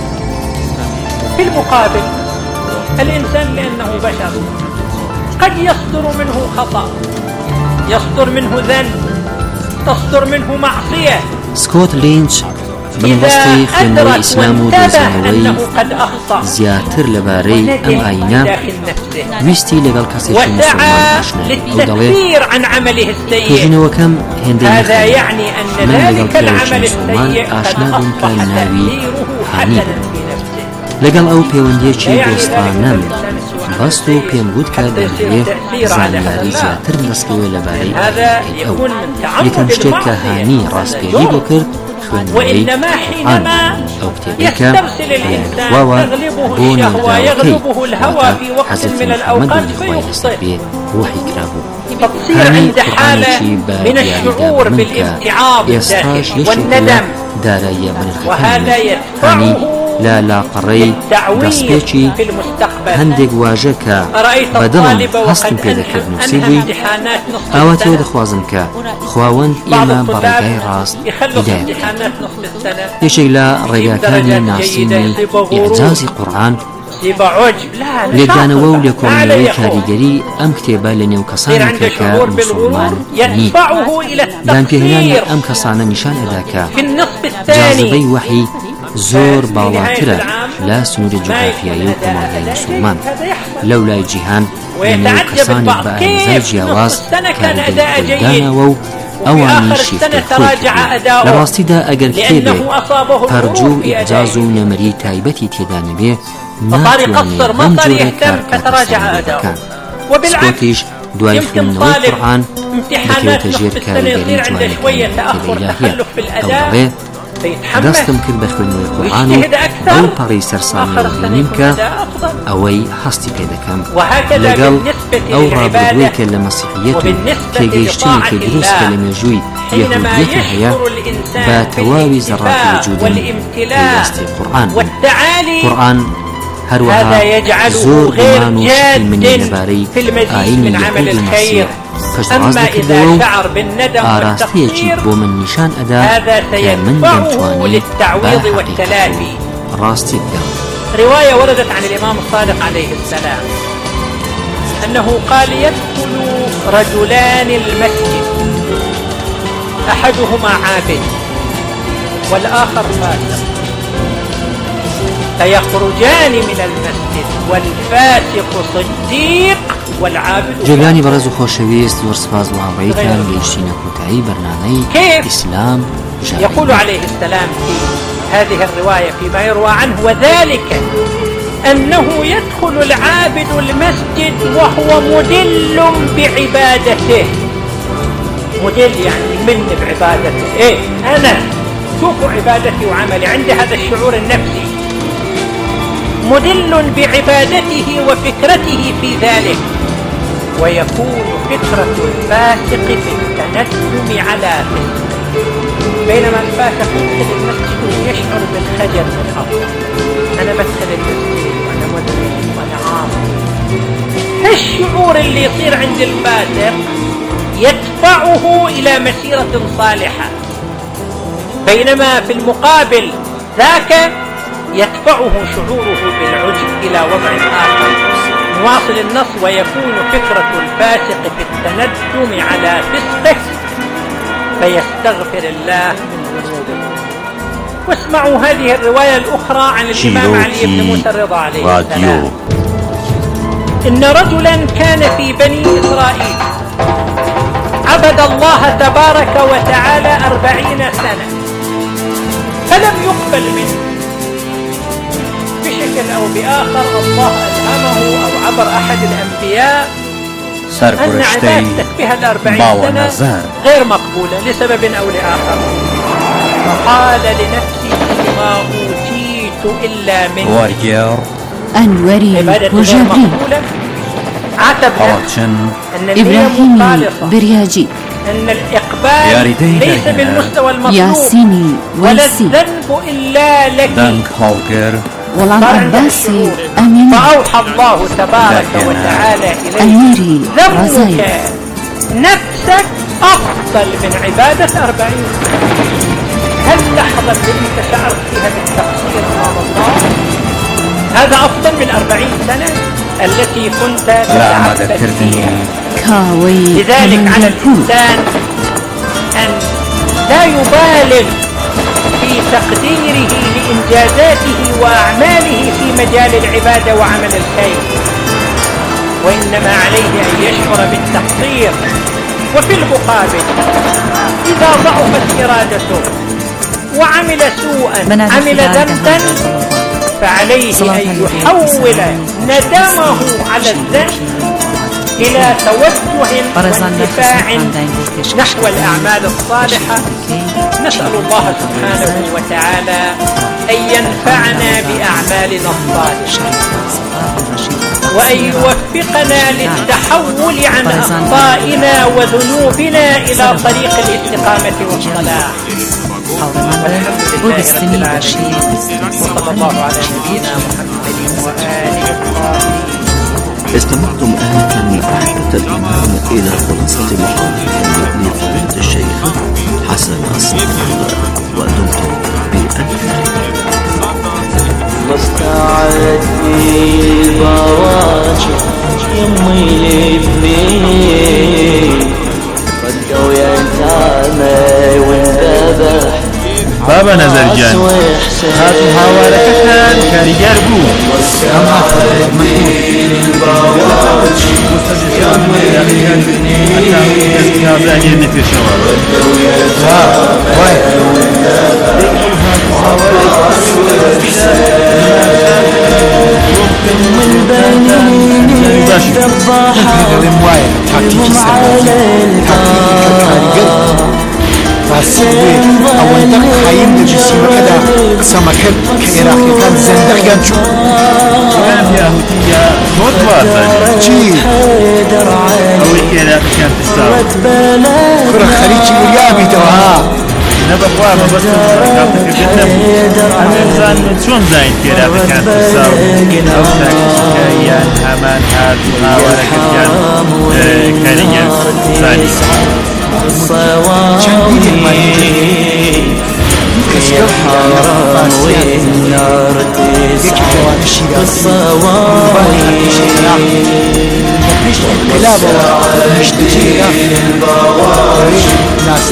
في المقابل الإنسان لأنه بشر قد يصدر منه خطأ يصدر منه ذنب تصدر منه معصية سكوت لينش بمبستی خوێندنەوەی ئیسلام و دۆزینەوەی زیاتر لەبارەی ئەم ئاینە ویستی لەگەڵ کەسێکی موسڵمان ئاشنای ئەو دەڵێت توێژینەوەکەم هێندەی نەخێنێت من لەگەڵ پیاوێکی موسڵمان ئاشنا بووم کە ناوی هانی بوو لەگەڵ ئەو پەیوەندیەکی دۆستانەم بەست و پێم گوت کە دەمەوێ زانیاری زیاتر بەسکەوێ لەبارەی ئەو یەکەم شتێک کە هانی ڕاستپێری بۆ کرد وإنما حينما يسترسل الإنسان يغلبه الهوى في وقت من الأوقات فيخطئ تصير عند حالة من الشعور بالابتعاض الداخلي والندم وهذا يدفعه لا لاقڕەی دەستپێکی هەندێک واژە کە بەدڵم هەستم پێدەکرد نووسی بووی ئەوە تۆ دەخوازم کە خواوەند ئێمە بە ڕێگای ڕاست هیدایەت یەکێک لە ڕێگاکانی ناسینی ئیعجازی قورئان لێدانەوە و لێ کۆڵینەوەی کاریگەری ئەم کتێبە لە نێو کەسانی کە موسڵمان نین دانپێهێنانی ئەم کەسانە نیشان ئەدا کە جاذبەی وحی زۆر باڵاترە لە سنووری جوغرافیایی و کۆمەڵگەی موسڵمان لەو لای جیهان لە نێو کەسانێک بە ئامۆزای جیاواز کاریگەری خۆیدانەوە و ئەوانی شیفتە خۆی کردووە لە ڕاستیدا ئەگەر کتێبێک پەرجوو و ئیعجاز و نەمەری تایبەتی تێدا نەبێ ناتوانێت بەم جۆرە کارکاتەکان سکۆتیش دوای خوێندنەوەی قورئان دەکەوێتە ژێر کاریگەری جوانەکانی کتێبە ئیلاهیە ئەو دەڵێ دەستم کرد بە خوێندنەوەی قورئان و ئەو پەڕی سەرسامی بینیم کە ئەوەی هەستی پێ دەکەم لەگەڵ ئەو ڕابردووی کە لە مەسیحیەت و تێگەیشتنێکی دروستکە لە مێژووی یەهودیەتی هەیە بە تەواوی زەڕاتی وجودم پێوەستی قورئان هەروەها زۆر گومان و شکلمنی لەبارەی ئاینی یەهود و مەسیح پشتڕاست دەکردەوە و ئاراستەیەکی بۆ من نیشان ئەدا کە من دەمتوانێت بە حەقیقەت ڕاستی بگەم. رواية وردت عن الإمام الصادق عليه السلام أنه قال يدخل رجلان المسجد أحدهما عابد والآخر فاسق فيخرجان من المسجد والفاسق صديق والعابد جێگانی بەڕێز و خۆشەویست زۆر سپاس بۆ هاوڕێیتان گەیشتینە کۆتایی بەرنامەی ئیسلام ژاوی. يقول عليه السلام في هذه الرواية فيما يروى عنه وذلك أنه يدخل العابد المسجد وهو مدل بعبادته. مدل يعني من بعبادته. إيه أنا شوف عبادتي وعملي، عندي هذا الشعور النفسي، مدل بعبادته وفكرته في ذلك. ويكون فكرة الفاسق في التندم على فسقه، بينما الفاسق يدخل المسجد ويشعر بالخجل من الله، أنا بدخل المسجد وأنا مدرك وأنا عاصي. الشعور اللي يصير عند الفاسق يدفعه إلى مسيرة صالحة، بينما في المقابل ذاك يدفعه شعوره بالعجب إلى وضع آخر. نواصل النص: ويكون فكرة الفاسق في التندم على فسقه فيستغفر الله من ذنوبه. واسمعوا هذه الرواية الأخرى عن الإمام علي بن موسى الرضا عليه السلام: إن رجلا كان في بني إسرائيل عبد الله تبارك وتعالى 40 سنة فلم يقبل منه بشكل أو بآخر. الله ألهمه أو عبر أحد الأنبياء أن عبادتك بها 40 سنة غير مقبولة لسبب أو لآخر، فقال لنفسه ما أوتيت إلا من أنوري وجابري عاتب إبراهيم برياجي أن الإقبال ليس بالمستوى المطلوب ياسيني ولا ويسي الذنب إلا لك. والله عباسي أمين فأوحى الله تبارك وتعالى إليه: أميري ذنبك نفسك أفضل من عبادة 40 سنة. هل لحظة أنت شعرت فيها بالتقصير أمام الله؟ هذا أفضل من 40 سنة التي كنت تتعبد فيها. لذلك على الإنسان أن لا يبالغ في تقديره لإنجازاته وأعماله في مجال العبادة وعمل الخير، وإنما عليه أن يشعر بالتقصير. وفي المقابل إذا ضعفت إرادته وعمل سوءا عمل ذنبا فعليه أن يحول ندمه على الذنب إلى توجه واندفاع نحو الأعمال الصالحة. نسأل الله سبحانه وتعالى أن ينفعنا بأعمالنا الصالحة وأن يوفقنا للتحول عن أخطائنا وذنوبنا إلى طريق الاستقامة والصلاح. والحمد لله رب العالمين، وصلى الله على نبينا محمد وآله الطاهرين. استمعتم آنفا أحدث الإمام إلى خلاصة محاضرة لفضيلة الشيخ حسن الصديق، ودمتم بألف مستعد بواجه يمي الاثنين ردوا ينتامي واندبح بابا نزرجان هاتو هاوارەکە کان کاریگەر بوو ئەم هاوارەیە أول إبراهيم لجسيمة كذا قسمة كإراقي كان زندق ينشو كان يهودية متواصل جي أو الإراقي كان تساوي كرة خليجي ويابي توها نبقى ما بس نعطيك الجنة الإنسان شون زين كإراقي كان تساوي أو تاكيان همان هاد وهاورك كان كانية ثاني شنبيت المالي كسر حرام والنار تسعى الصواوي مش انقلابه مش تجيرة ناس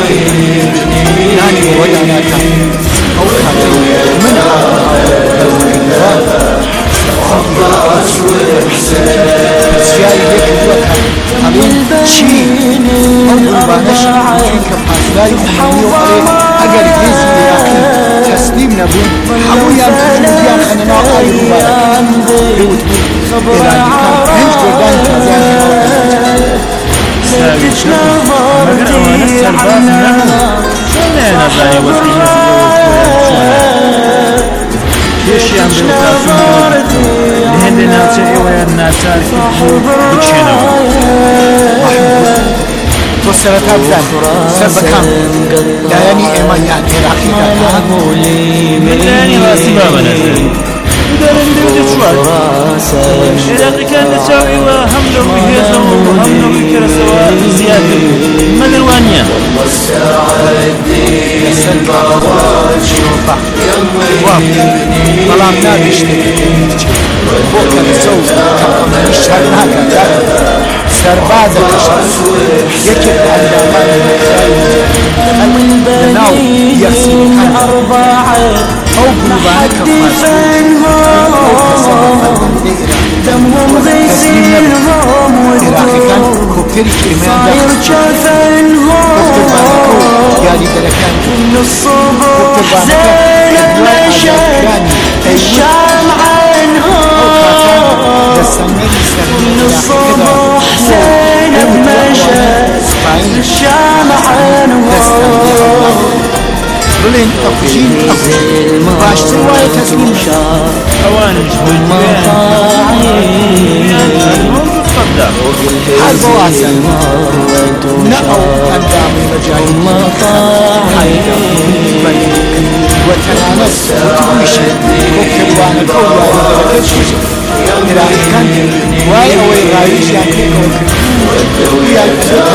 ناني وودانا كان أو خاتم من سياري ليك الوقت حبيب شيء أول بانش فيك بحاسلاري وحميو عليه أقل جيزي لأخي تسليم نبون حمويا بجوديان خننا وقالي مبارك روت بون إيراني كان هنج قردان كازان ساوي مقرأ ونسى الباس نحن شون أنا باي وسعية ليش يعم بالقاسم لهندنا وشيء ويرنا تارك بكشينا توصلت أبزان سربكام لا يعني إيمان يعني إراقي من يعني واسبابا نزل ودارن دودت شوال إراقي كان تساوي وهمنا وهيزا وهمنا وكرسوا زيادة مدروانيا طلام نابش بوكا نسوز كم الشهر هكذا سربازة يكب الأمان المناو يغسل أربعة أو بلبانك دمهم غيسيلهم ودور صاير جفنهم يالي دركان من الصبح زينب مشت الشام عنهم من الصبح زينب مشت الشام عنهم بلين أفجين باشتر واي تسليم أوان حال بواسع نقو أندامي مجاهد وتنانس وتويشي وكبوان الأولى وذلك إلهي كان واي أوي غايش يعني ويا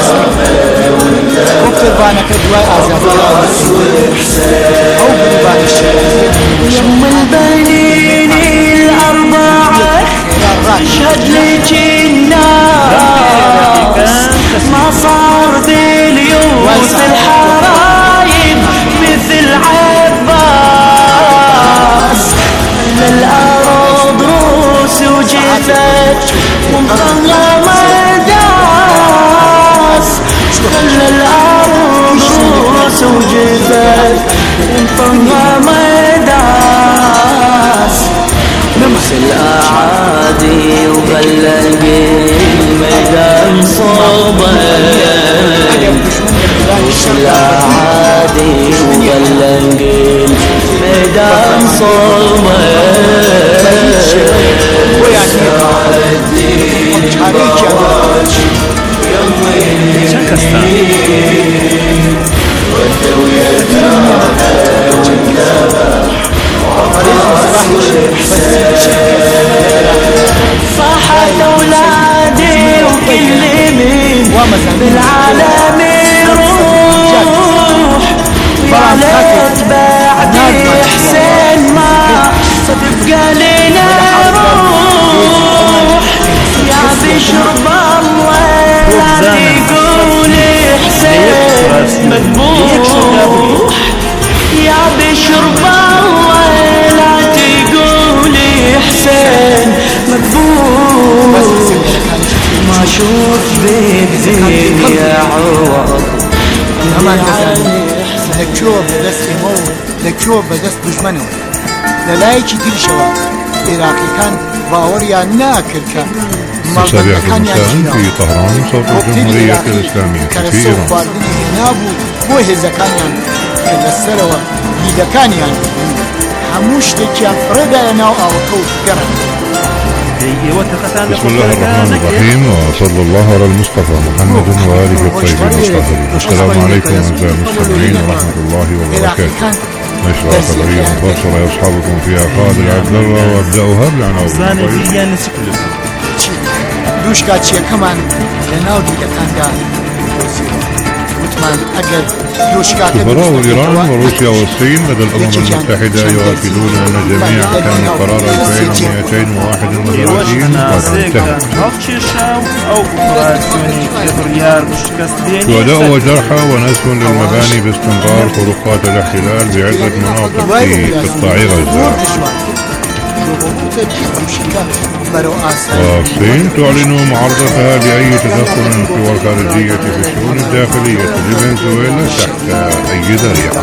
وكتبانا كدواي آزاد أو بلبان الشيء يم البنين الأربعة شهد لك الناس ما صار ذي اليوس الحرايب مثل عباس للأرض روس وجفت ومطلمة داس خلى الأرض روس وجفت ومطلمة داس نمس الأعادي وبلق الميدان صوبه نمس الأعادي وبلق الميدان صوبه صحت أولادي وكل مين بالعالم يروح يا ليت بعد حسين ما ستبقى لنا روح يا بشرب الله لا تقول حسين مذبوح يا بشرب الله لا تقول حسين مذبوح ما شوف بيك زي يا عوض أمان بزن لكشوب بدست يمو لكشوب بدست دجمنو للايكي دل شوا عراقي كان باوريا ناكر كان السابعة مساء في طهران صوت الجمهورية الإسلامية في إيران. نابو وهذا كان يعني كل السلوى إذا كان يعني حموش تجي فردا نوع أو كوف كرم. بسم الله الرحمن الرحيم وصلى الله على المصطفى محمد وآله الطيبين الطاهرين. السلام عليكم أعزائي المستمعين ورحمة الله وبركاته. نشرة خبرية مباشرة يصحبكم فيها خالد عبد الله وابدأها بالعناوين. دوش كاتشي كمان لناودي لكان سفراء إيران وروسيا والصين لدى الأمم المتحدة يؤكدون أن جميع أحكام قرار 2231 قد انتهت. شهداء وجرحى ونسف للمباني باستمرار خروقات الاحتلال بعدة مناطق في قطاع غزة. والصين تعلن معارضتها لأي تدخل من القوى الخارجية في الشؤون الداخلية لفنزويلا تحت أي ذريعة.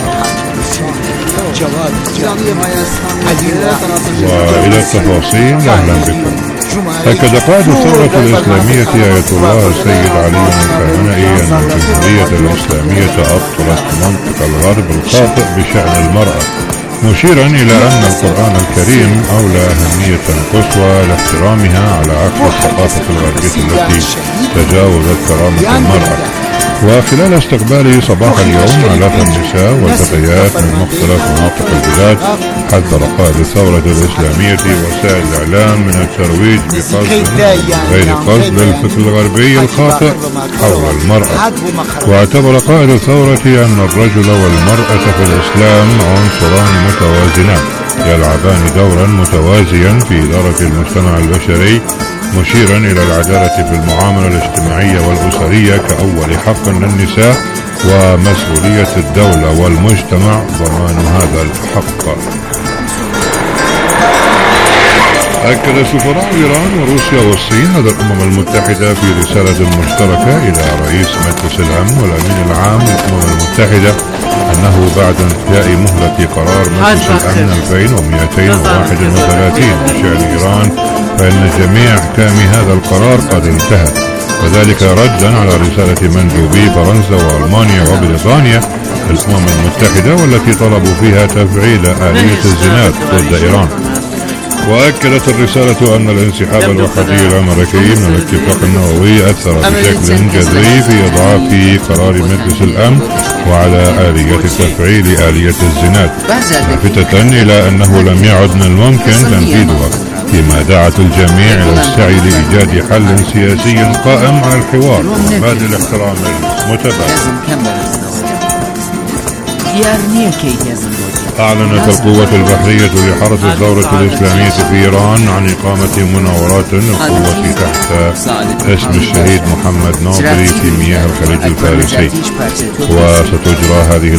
وإلى التفاصيل أهلا بكم. أكد قائد الثورة الإسلامية آية الله السيد علي الخامنئي أن الجمهورية الإسلامية أبطلت منطق الغرب الخاطئ بشأن المرأة، مشيرا إلى أن القرآن الكريم أولى أهمية قصوى لاحترامها على عكس الثقافة الغربية التي تجاوزت كرامة المرأة. وخلال استقباله صباح اليوم آلاف النساء والفتيات من مختلف مناطق البلاد حذر قائد الثورة الإسلامية وسائل الإعلام من الترويج بقصد غير قصد للفكر الغربي الخاطئ حول المرأة. واعتبر قائد الثورة أن الرجل والمرأة في الإسلام عنصران متوازنان يلعبان دورا متوازيا في إدارة المجتمع البشري، مشيرا إلى العدالة في المعاملة الاجتماعية والأسرية كأول حق للنساء، ومسؤولية الدولة والمجتمع ضمان هذا الحق. أكد سفراء إيران وروسيا والصين لدى الأمم المتحدة في رسالة مشتركة إلى رئيس مجلس الأمن والأمين العام للأمم المتحدة أنه بعد انتهاء مهلة قرار مجلس الأمن 2231 بشأن إيران فإن جميع أحكام هذا القرار قد انتهت، وذلك ردا على رسالة مندوبي فرنسا وألمانيا وبريطانيا للأمم المتحدة والتي طلبوا فيها تفعيل آلية الزناد ضد إيران. وأكدت الرسالة أن الانسحاب الوحدي الأمريكي من الاتفاق النووي أثر بشكل جذري في إضعاف قرار مجلس الأمن وعلى آلية تفعيل آلية الزناد، لافتة إلى أنه لم يعد من الممكن تنفيذها، فيما دعت الجميع إلى السعي لإيجاد حل سياسي قائم على الحوار ومبادئ الاحترام المتبادل. أعلنت القوة البحرية لحرس الثورة الإسلامية في إيران عن إقامة مناورات للقوة تحت اسم الشهيد محمد ناظري في مياه الخليج الفارسي، وستجرى هذه